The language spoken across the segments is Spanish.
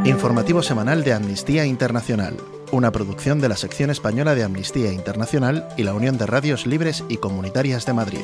Informativo semanal de Amnistía Internacional, una producción de la sección española de Amnistía Internacional y la Unión de Radios Libres y Comunitarias de Madrid.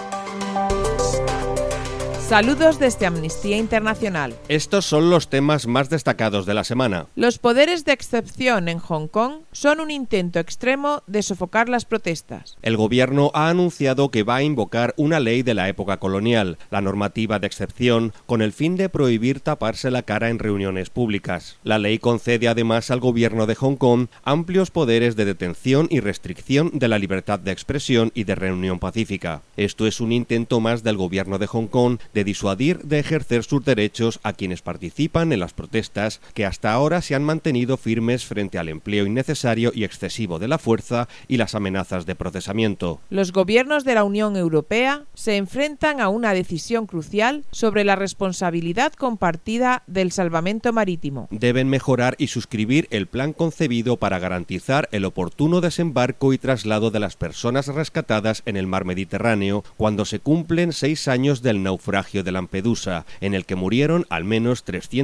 Saludos desde Amnistía Internacional. Estos son los temas más destacados de la semana. Los poderes de excepción en Hong Kong son un intento extremo de sofocar las protestas. El gobierno ha anunciado que va a invocar una ley de la época colonial, la normativa de excepción, con el fin de prohibir taparse la cara en reuniones públicas. La ley concede además al gobierno de Hong Kong amplios poderes de detención y restricción de la libertad de expresión y de reunión pacífica. Esto es un intento más del gobierno de Hong Kong de disuadir de ejercer sus derechos a quienes participan en las protestas que hasta ahora se han mantenido firmes frente al empleo innecesario y excesivo de la fuerza y las amenazas de procesamiento. Los gobiernos de la Unión Europea se enfrentan a una decisión crucial sobre la responsabilidad compartida del salvamento marítimo. Deben mejorar y suscribir el plan concebido para garantizar el oportuno desembarco y traslado de las personas rescatadas en el mar Mediterráneo cuando se cumplen 6 años del naufragio de Lampedusa, en el que murieron al menos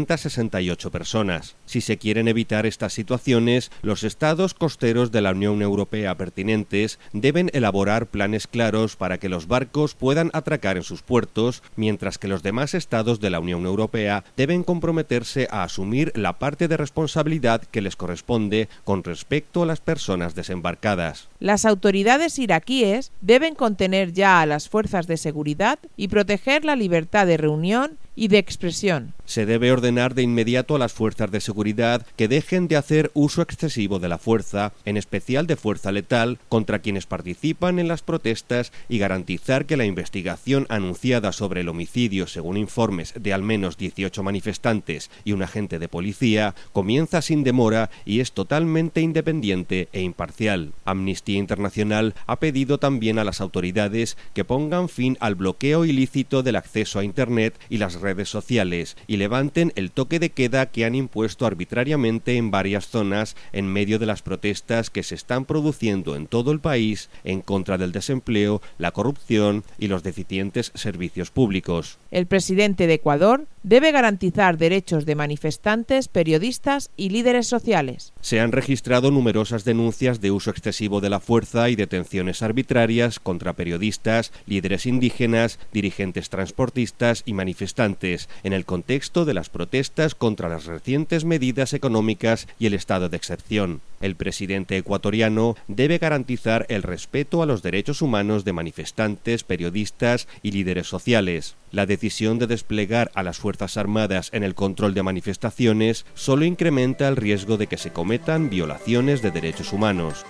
368 personas. Si se quieren evitar estas situaciones, los estados costeros de la Unión Europea pertinentes deben elaborar planes claros para que los barcos puedan atracar en sus puertos, mientras que los demás estados de la Unión Europea deben comprometerse a asumir la parte de responsabilidad que les corresponde con respecto a las personas desembarcadas. Las autoridades iraquíes deben contener ya a las fuerzas de seguridad y proteger la libertad de reunión y de expresión. Se debe ordenar de inmediato a las fuerzas de seguridad que dejen de hacer uso excesivo de la fuerza, en especial de fuerza letal, contra quienes participan en las protestas y garantizar que la investigación anunciada sobre el homicidio, según informes de al menos 18 manifestantes y un agente de policía, comienza sin demora y es totalmente independiente e imparcial. Amnistía Internacional ha pedido también a las autoridades que pongan fin al bloqueo ilícito del acceso a Internet y las redes sociales y levanten el toque de queda que han impuesto arbitrariamente en varias zonas en medio de las protestas que se están produciendo en todo el país en contra del desempleo, la corrupción y los deficientes servicios públicos. El presidente de Ecuador debe garantizar derechos de manifestantes, periodistas y líderes sociales. Se han registrado numerosas denuncias de uso excesivo de la fuerza y detenciones arbitrarias contra periodistas, líderes indígenas, dirigentes transportistas y manifestantes en el contexto de las protestas contra las recientes medidas económicas y el estado de excepción. El presidente ecuatoriano debe garantizar el respeto a los derechos humanos de manifestantes, periodistas y líderes sociales. La decisión de desplegar a las Fuerzas Armadas en el control de manifestaciones solo incrementa el riesgo de que se cometan violaciones de derechos humanos.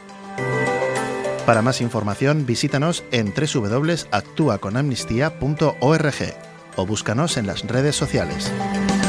Para más información, visítanos en www.actuaconamnistía.org o búscanos en las redes sociales.